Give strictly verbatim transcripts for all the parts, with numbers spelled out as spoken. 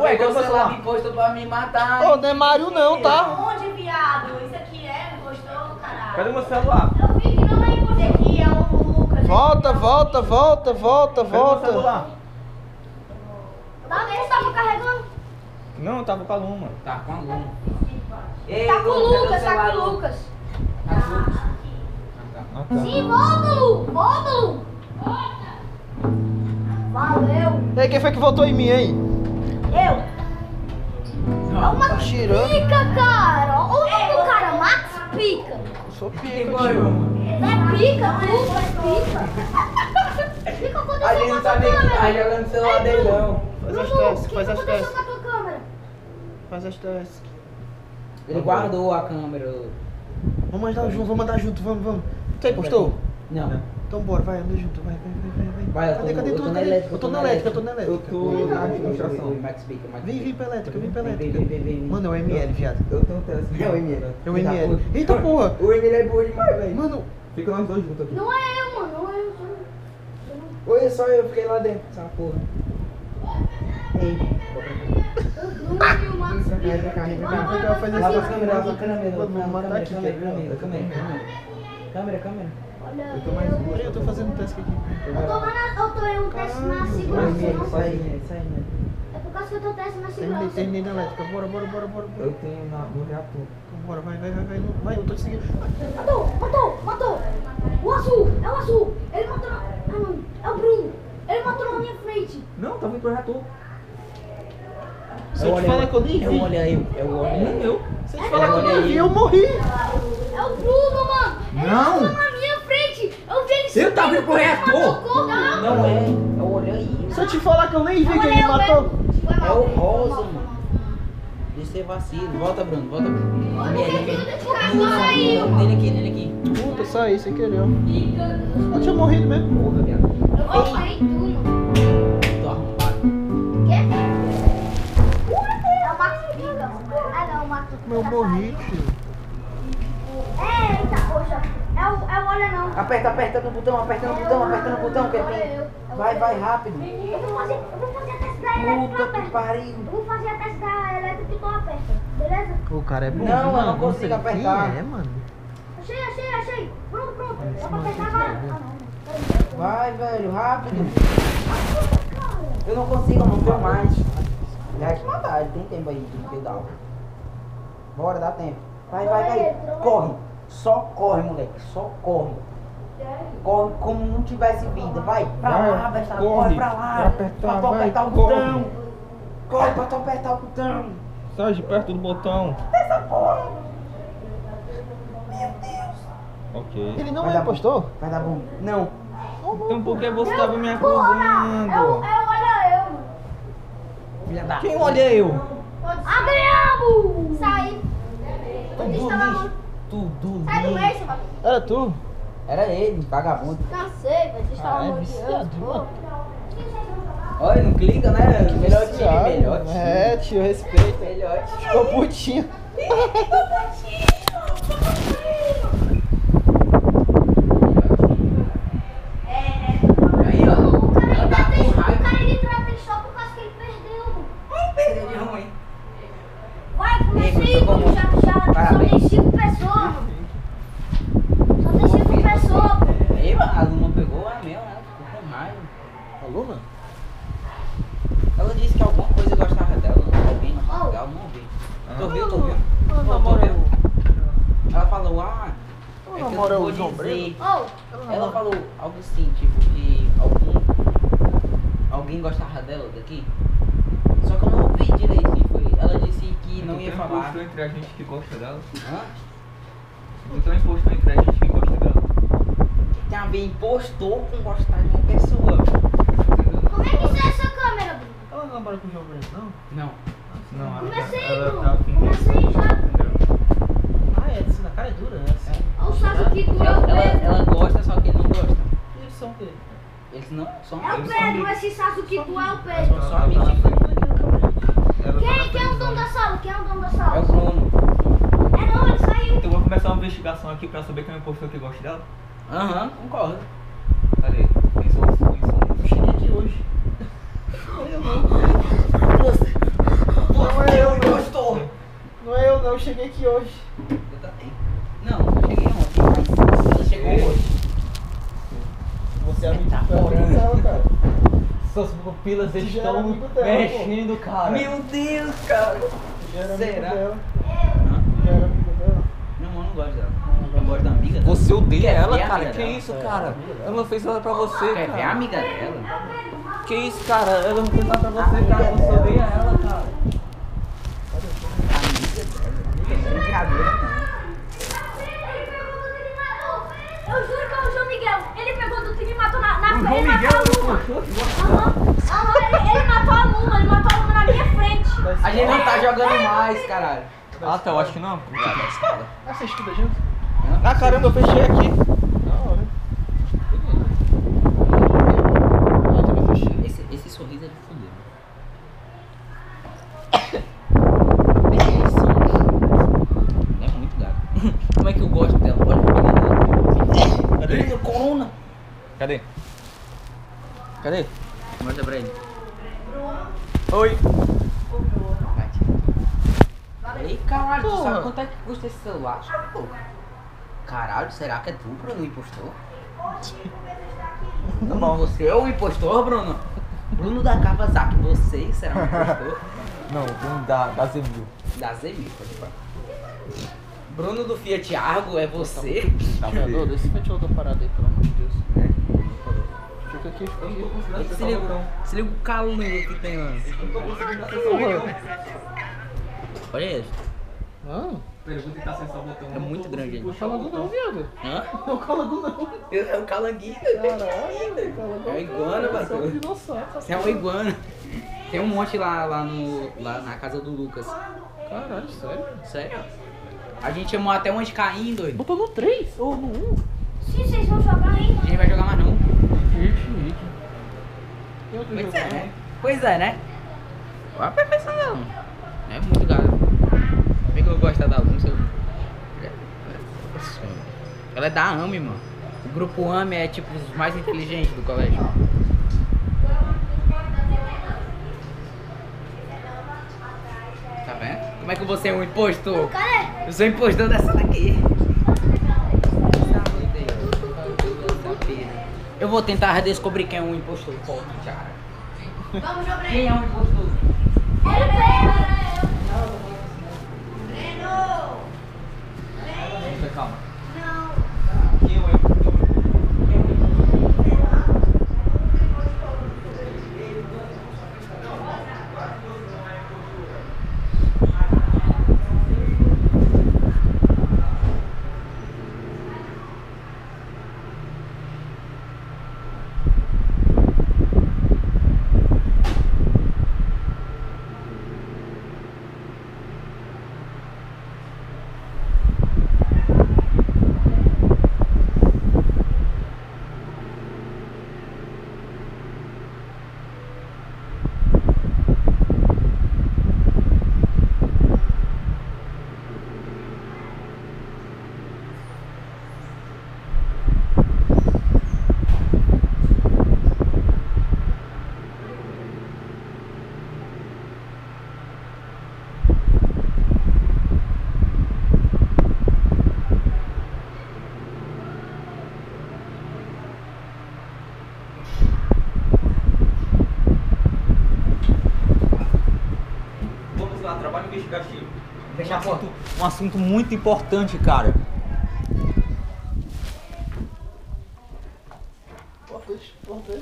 pegou o celular e postou pra me matar. Ô, não é Mário não, tá? Onde, viado? Isso aqui é, postou, caralho. Cadê meu celular? Eu vi que não é imposto. Esse aqui é o Lucas. Volta, volta, volta, volta, Cadê meu volta. celular? Tá vendo? Tava carregando? Não, tava com a Luma. Tá com a Luma. Tá com o Lucas, tá com o Lucas. Tá com o Lucas. Ah, tá. Sim, volta, Lu. Volta, Lu. Volta. Valeu. E aí, quem foi que votou em mim, hein? Eu. É uma Tirando. pica, cara. Olha o nome do cara, Max Pica. Eu sou Quem pica, foi? tio. Não é pica, tu é pica. O que que A aconteceu gente com a não tua sabe que tá câmera? jogando o celular dele não. Faz as Bruno, testes, o que faz que as aconteceu testes. com a tua câmera? Faz as testes. Ele guardou a câmera. Vamos andar junto, vamos andar junto, vamos, vamos. Tu aí postou? Não. Então bora, vai, anda junto, vai, vai, vai, vai. Vai, eu tô, Cadê, cadê eu tu? tô na Cadê? elétrica. Eu tô na elétrica, eu tô na Eu elétrica. tô na administração. Max Pica, Max Vem, vem Pica. pra elétrica, vem pra elétrica. Vem, vem, vem, vem. Mano, é o M L, viado. Eu tenho um teste. É o M L. É o M L. Eita porra! O M L é bom demais, velho. Mano, Fica nós dois juntos aqui. Não é eu, mano. Não é eu. Oi, só eu fiquei lá dentro, essa porra. Ei, O Bruno e o Max vem Pica. pra cá, vem pra cá. Vai, vai, Vai fazer vai, Lá assim, pra vai. câmera, lá pra câmera. Mano, vamos matar aqui, Câmera, quer? câmera, câmera, câmera. Câmera, câmera. Olha, Eu tô mais eu- duas. peraí, eu tô fazendo teste aqui. Eu tô lá na. Eu tô em um teste na Oi, segurança. Miele, não? sai, Miele, sai, Miele. É por causa que eu tô teste na Terminei, segurança. terminei na elétrica. Bora, bora, bora, bora. bora. Eu tenho na, no reator. Então bora, vai, vai, vai, vai. Vai, eu tô te seguindo. Matou, matou, matou. O azul, é o azul. Ele matou na. Ah, não. É o Bruno. Ele matou na minha frente. Não, tava indo pro reator. Se eu te falar que eu nem É o vi. olha eu, é o olha Nem eu. Se eu te falar que eu nem vi, eu morri. É o Bruno, mano. Ele Não. matou na minha frente. Eu vi ele Eu tava indo pro reator. Matou, não. Não é, é o olha aí. Se eu te falar que eu nem vi que Olha ele eu matou. mesmo. Foi É mal, o foi rosa, mal, mano. foi De ser vacilo. Volta, Bruno, volta. mal. Miele, Olha, Miele. o cara saiu. Nele aqui, nele aqui. Puta, saí sem querer, ó. Eu tinha morrido mesmo. Porra, viado. Eu vou sair tu, mano. Tô arrombado. Quê? É o Max Pica. Ah, não, o Max Pica. Meu, eu morri, tio. Eita, poxa. É o, é o olha não. Aperta, aperta no botão, aperta no botão, aperta no botão que ele Olha eu. tem. Vai, vai, rápido. Eu vou fazer, eu vou fazer a teste da elétrica. Puta que aperta. pariu. Eu vou fazer a teste da elétrica e tu aperta. Beleza? O cara é bom. Não, eu mano. não consigo sei apertar. Quem é, mano? Achei, achei, achei. Pronto, pronto. Dá pra apertar aqui, agora? cara. Ah, não. Vai, velho, rápido. Cara. Eu não consigo, eu não tenho mais. Já te matar, ele tem tempo aí de pedal. Bora, dá tempo. Vai, vai, vai. Corre. Só corre, moleque. Só corre. Corre como não tivesse vida. Vai, pra Vai, lá, Besta. corre. Corre pra lá. Pra apertar, pra tu vai, apertar o corre. botão. Corre pra tu apertar o botão. Sai de perto do botão. Essa porra. Meu Deus. Ok. Ele não Vai é dar bom. impostor? Vai dar bom. Não. Então por que você tava me Porra, não. É o, acusando? é o olha eu, mano. Filha da. Quem olha eu? Adriano! Sai. Onde Tudo está lá, lixo. mano? Tudo Sai do lixo. meio, seu bagulho. Era tu? Era ele, vagabundo. Cansei, velho. Deixa Ah, é eu viciado, mano. Olha, não clica, né? Melhor time, Viciado. melhor time. É, tio, respeita. Melhor time. Ficou putinho. Aí, ó. O cara Ela ele tá tá triste, com o raiva. cara ele tá triste só por causa que ele perdeu, mano. Perdeu de ruim. Vai, comecei, Ei, mano. muito Já, já, só Parabéns. tem cinco pessoas, mano. Só tem cinco pessoas, pô. Aí, a aluna pegou a meu, ela ficou com raiva. Aluna? Ela disse que alguma coisa gostava dela, não ouvi, não tá legal, não ouvi. Tu viu, tu viu? Ela Tu namora viu? Ela falou, ah, Ela é que eu namora não o vou João dizer. Breno? Oh, Ela falou algo assim, tipo, que algum, alguém gostava dela daqui. Só que eu não ouvi direito quem foi. Ela disse que não ia Tem um falar. imposto entre a gente que gosta dela. Hã? Não tem um imposto entre a gente que gosta dela. Tem a ver impostor com gostar de uma pessoa. como é que isso é essa câmera, Bruno? Ela não namora com o João Breno, não? Não. Não, ela, Comecei, ela Bruno. tá afim de- Comecei já. Entendeu? Ah, é, na cara é dura, essa. Olha o Sasuke do Ela, é o ela, Pedro. ela gosta, só que ele não gosta. Eles são o quê? Eles não são É o eles são Pedro, amigos. esse Sasuke do é o Ela Pedro. Só tá- amigos. ela tá- ela tá Quem, na quem é o dono prisão. da sala? Quem é o dono da É sala? o Bruno. É não, ele saiu. Então eu vou começar uma investigação aqui pra saber quem é o impostor que gosta dela. Aham, concordo. Cadê? Quem são os quem são os- Eu cheguei aqui hoje. Você, cheguei aqui hoje. Eu também. Não, eu cheguei ontem, mas ela chegou hoje. Você é amigo Tá dela, morando. dela, cara. Suas pupilas Tu já era estão amigo dela, mexendo, cara. Meu Deus, cara. Tu já era amigo Será? dela. Hã? Tu já era amigo dela. Não, eu não gosto dela. Eu gosto da amiga dela. Você odeia Quer ela, ver a cara? amiga Que dela? isso, É, cara? amiga dela. Ela não fez nada pra você, Quer ver a cara. amiga dela? Que isso, cara? Ela não fez nada pra você, cara. Você odeia ela, cara. Amiga dela. Brincadeira, não. Eu juro que é o João Miguel. Ele pegou do time e matou na, na O frente. João Ele Miguel, matou a Luma. Aham. Aham, ele, ele matou a Luma. Ele matou a Luma na minha frente. A gente não tá jogando mais, caralho. Ah, tá, eu acho que não. Ah, você estuda junto? Ah, caramba, eu fechei aqui. Da hora. Ah, também fechei. Esse, esse sorriso é de fuder. É muito gato. Como é que eu gosto dela? Olha a amiga dela. Cadê? Ih, Corona. Cadê? Cadê? Mostra pra ele. Oi. Vai, tia. Ei, caralho, tu Porra. sabe quanto é que custa esse celular? Pô? Caralho, será que é tu, Bruno, o impostor? Não, você é o impostor, Bruno? Bruno da Kawasaki, você será um impostor? Não, Bruno da, da Zemil. Da Zemi, pode falar. Bruno do Fiat Argo, é você? Tá Jogador, desse frente outra parada aí, pelo amor de Deus. Né? Fica aqui, fica aqui. Se liga, se liga o calor que tem lá. Olha isso. Ah, Pergunta que tá sem só botão. É muito grande não ainda. calango não, viado. Hã? Não calango não. É um calanguinho. Caralho, É uma iguana, Você é um bagulho. dinossauro. Você é uma iguana. Tem um monte lá, lá, no, lá na casa do Lucas. Caralho, sério? Sério? A gente chamou até um anticaim, doido. Botou no três ou no um? Sim, vocês vão jogar ainda. A gente vai jogar mais não. Ixi, tem outro Pois jogo, é, né? né? Pois é, né? Olha a perfeição dela. É muito gato. Por que eu gosto da Luma? Seu... Ela é da A M E, mano. O grupo A M E é tipo os mais inteligentes do colégio. Tá vendo? Como é que você é um impostor? Cadê? Eu sou impostor dessa daqui. Eu vou tentar descobrir quem é um impostor. Pô, cara. Vamos jogar. Quem é um impostor? Ele veio. Calma. Não. Eu, eu, vamos lá, trabalho investigativo. Fecha a um porta. assunto, um assunto muito importante, cara. Importante, importante.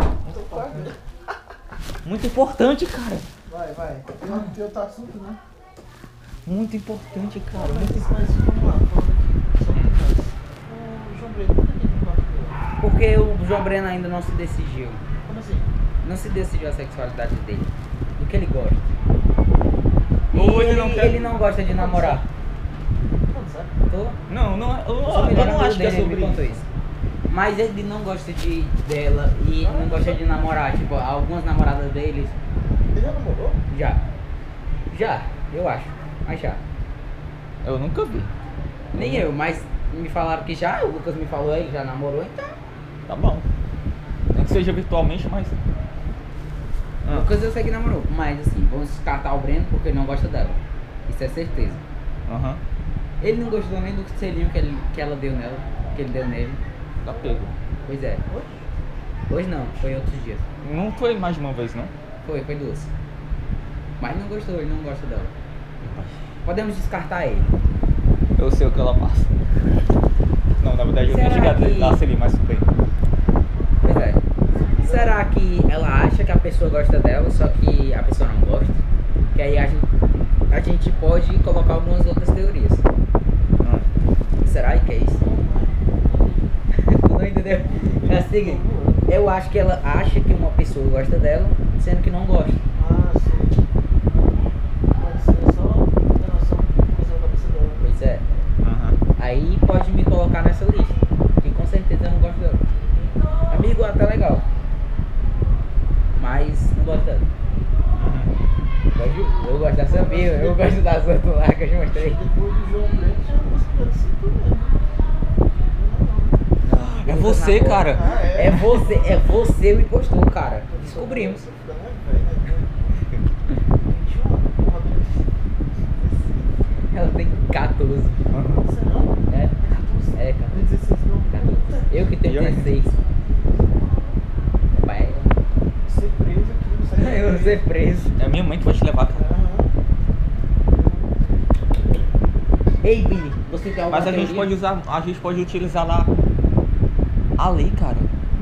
Muito importante, cara. Vai, vai. Tem, tem outro assunto, né? Muito importante, cara. Mas, mas vamos lá, falando aqui. Só um negócio. O João Breno, por que ele não gosta dele? Porque o João Breno ainda não se decidiu. Como assim? Não se decidiu a sexualidade dele. Do que ele gosta. E Ou ele ele, não quer- ele não gosta de namorar. Não sabe? Tô? Não, não, eu, Eu eu, sou o melhor eu não amigo acho que é dele, ele sobre me contou isso. isso. Mas ele não gosta de dela e não gosta de namorar. Tipo, algumas namoradas deles Ele já namorou? já. Já, eu acho. Mas já. Eu nunca vi. Nem eu, mas me falaram que já, o Lucas me falou, ele já namorou, então. Tá bom. Nem que seja virtualmente, mas. O Ah. Lucas eu sei que namorou, mas assim, vamos descartar o Breno porque ele não gosta dela. Isso é certeza. Aham. Ele não gostou nem do selinho que, ele, que ela deu nela, que ele deu nele. Tá pego. Pois é. Hoje não, foi outros dias. Não foi mais de uma vez, não? Foi, foi duas. Mas não gostou, ele não gosta dela. Podemos descartar ele. Eu sei o que ela passa. Não, na verdade eu Será nem cheguei a que- dar selinho, mas tudo bem. Pois é. Será que ela acha que a pessoa gosta dela, só que a pessoa não gosta? Que aí a gente, a gente pode colocar algumas outras teorias. Ah. Será que é isso? Não entendeu? É o seguinte, eu acho que ela acha que uma pessoa gosta dela, sendo que não gosta. Ah, sim. Pode ser só relação com coisa da cabeça dela. Pois é. Aham. Aí pode me colocar nessa lista. Que com certeza eu não gosto dela. Amigo até legal. Mas não gosto dela. Eu, eu gosto da Samir, eu gosto da Santo lá que eu te mostrei. Depois do João Branco já não gosto de ser tu mesmo. É você, cara. Ah, é? É você, é você o impostor, cara. Descobrimos. Não é velho, né? vinte e um anos, porra, Ela tem quatorze. Você não? É, catorze? é, cara. Tem dezesseis não. quatorze. Eu que tenho E eu? dezesseis. Pai, Ser preso aqui, não sai eu vou ser preso. É a minha mãe que vai te levar, cara. Aham. Ei, Billy, você tem alguma Mas a gente teoria? pode usar, a gente pode utilizar lá a lei, cara.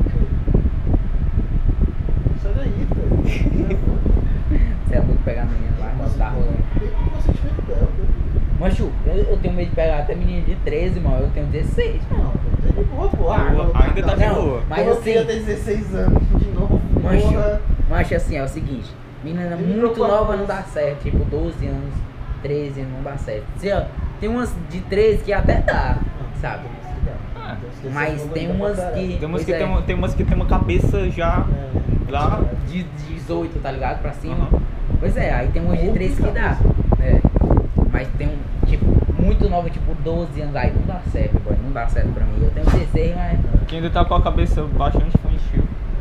Sai daí, velho. Você é louco pegar a menina lá, não tá rolando. Tem o consentimento dela, velho. Mancho, eu, eu tenho medo de pegar até menina de treze, mano. Eu tenho dezesseis, Não, mano. tá de boa, pô. Ah, Boa, não, ainda tá de Não, boa. mas Mas assim- eu tenho dezesseis anos de novo. Mancho, Porra. mancho, assim, é o seguinte. Menina Eu me muito preocupo nova com não isso. dá certo. Tipo, doze anos, treze não dá certo. Assim, ó, tem umas de treze que até dá, sabe? Mas tem umas que- Tem umas Pois que é. tem, uma- tem umas que tem uma cabeça já lá. De dezoito, tá ligado? Pra cima. Aham. Pois é, aí tem umas de treze que dá. É. Mas tem um, tipo, muito nova, tipo, doze anos. Aí não dá certo, boy. Não dá certo pra mim. Eu tenho dezesseis, mas. Que ainda tá com a cabeça bastante infantil.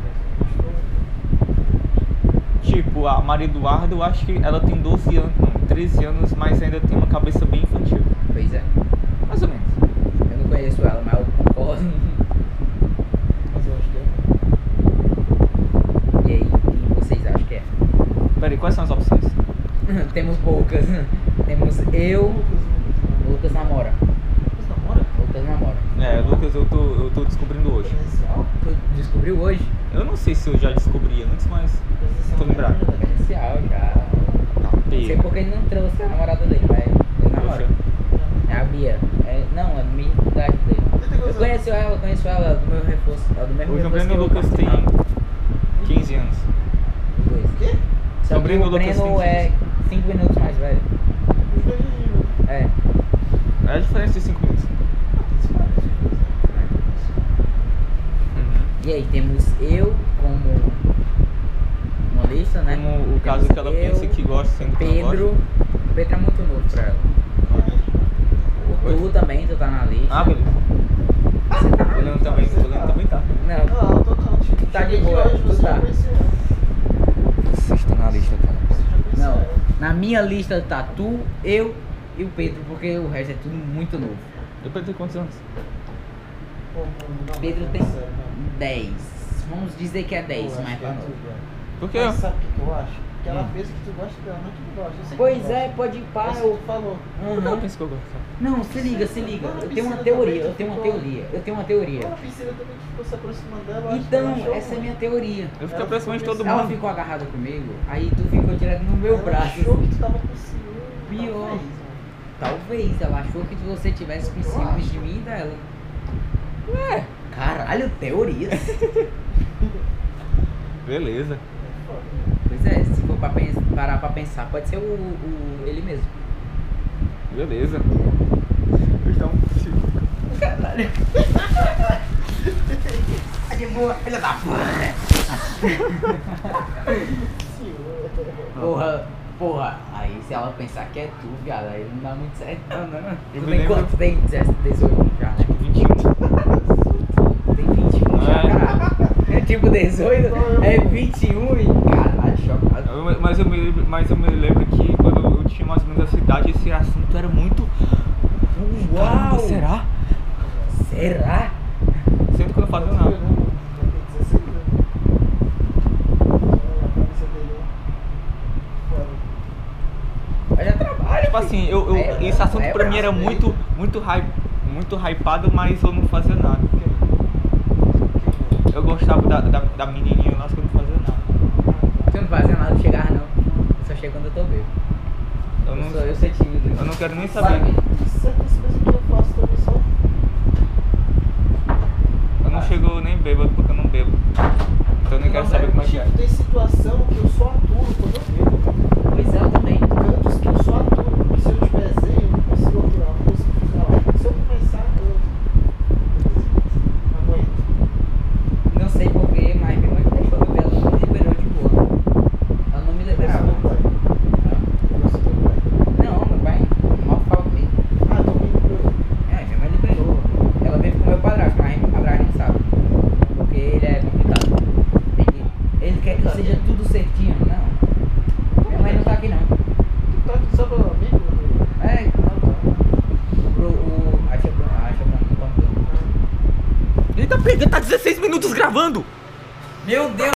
Tipo, a Maria Eduarda, eu acho que ela tem doze anos, não, treze anos, mas ainda tem uma cabeça bem infantil. Pois é. Mais ou menos. Eu não conheço ela, mas eu concordo. Mas eu acho que é. E aí, quem vocês acham que é? Peraí, quais são as opções? Temos poucas. Temos eu, Lucas namora. Você namora? Lucas namora. É, Lucas, eu tô, eu tô descobrindo hoje. Presencial? Tu descobriu hoje? Eu não sei se eu já descobri antes, mas Presencial tô lembrado. não é verdade. Presencial já. Tá Não sei pego. porque ele não trouxe a namorada dele, mas ele namora. É a Bia. É, não, é a minha idade dele. Eu conheço ela, eu conheço ela do meu reforço. É do mesmo O João reforço Breno que eu Lucas tem participava. quinze anos. Os dois. O quê? Só João que Breno o Lucas Breno tem é cinco minutos mais velho. Os dois de nível. É. É a diferença de cinco minutos. Uhum. E aí, temos eu como uma lista, né? Como o caso Temos que ela eu, pensa que gosta sendo que não Pedro. O Pedro é muito novo pra ela. Oi? Tu também, tu tá na lista. Ah, beleza. Você tá na O Leandro também, o Leandro também tá. Não, Não, eu tô contigo. Tá de boa, tu tá. Vocês estão na lista, cara. não. Na minha lista tá tu, eu e o Pedro, porque o resto é tudo muito novo. Eu perdi quantos anos? Pedro tem dez. Vamos dizer que é dez, mas pra novo. Por quê? Mas sabe o que que eu acho? Que ela Hum. pensa que tu gosta dela, não que tu gosta. Eu sei que Pois tu é, gosta. pode ir Eu para sei que o. tu falou. Uhum. Não, pensa que eu gosto. Não, se liga, se liga. Eu tenho uma teoria, eu tenho uma teoria, eu tenho uma teoria. A piscina também que ficou se aproximando dela. eu acho que Então, ela achou essa é ruim. minha teoria. Eu fiquei aproximando de todo Ela mundo. ficou agarrada comigo, aí tu ficou direto no meu Ela braço. achou que tu tava com ciúme. Pior. talvez, mano. Talvez, ela achou que você tivesse com ciúmes de mim e dela. É. Caralho, teorias. Beleza. Pois é, se for pra pens- parar pra pensar, pode ser o, o- ele mesmo. Beleza. Então, Caralho. De boa, filha da Porra, porra. Aí se ela pensar que é tu, viado, aí não dá muito certo não, não. Eu Tu me tem lembro- quanto? Tem dezoito já, né? vinte e um. Tem vinte e um já, É. caralho. É tipo dezoito, é vinte e um e caralho, chocado. Eu- Mas eu, me, mas eu me lembro que quando eu tinha mais ou menos a cidade, esse assunto era muito. Caramba, será? Será? Sempre que eu não fazia nada. Mas já trabalha. Tipo assim, eu, eu, É, esse assunto é pra mim era braço, muito, muito, hype, muito hypado, mas eu não fazia nada. Eu gostava da, da, da menininha lá, que eu não fazia nada. Você não fazia nada, não chegava não. Eu só chego quando eu tô bêbado. Eu Eu, não, sou, eu sou tímido. eu não quero nem saber. Sabe? Certas coisas que eu faço também são. Eu não chego nem bêbado porque eu não bebo. Então eu nem quero saber como é que é. Tipo, tem situação que eu só aturo quando eu bebo. Pois é, eu também. Cantos que eu só aturo, porque se eu tiver zen, eu não consigo aturar, eu não consigo ficar lá. Se eu começar, eu. Não aguento. Não sei porquê, mas minha mãe deixou eu beber, ela não me liberou de boa. Ela não me liberava. Meu pai. Hã? Eu sou teu pai. Não, meu pai mal fala comigo. Ah, então me liberou. É, minha mãe liberou. Ela veio com o meu padrasto, mas a Brian não sabe. Porque ele é complicado. Tem que- Ele quer que seja tudo certinho. Não. Minha mãe não tá aqui não. Tu tá aqui só pelo amigo? É, Ah, tá. o. o a tia Bruna, a tia Bruna não conta. Ele tá pegando, tá dezesseis minutos gravando! Meu Deus!